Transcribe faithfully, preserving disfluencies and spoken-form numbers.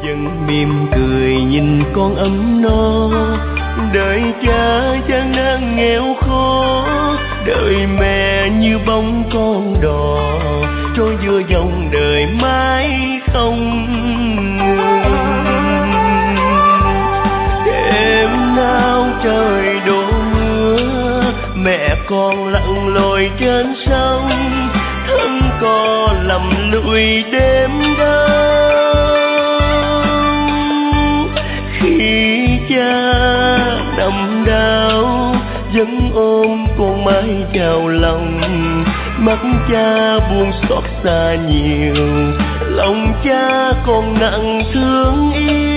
vẫn mỉm cười nhìn con ấm no. Đời cha gian nan nghèo khó, đời mẹ như bóng con đò trôi giữa dòng đời mãi không ngừng. Đêm nào trời đổ mưa, mẹ con lặn lội trên sông, thân co lầm lũi đêm đông. Khi cha nằm đau vẫn ôm con mái chào lòng, mắt cha buồn xót xa nhiều, lòng cha còn nặng thương yêu.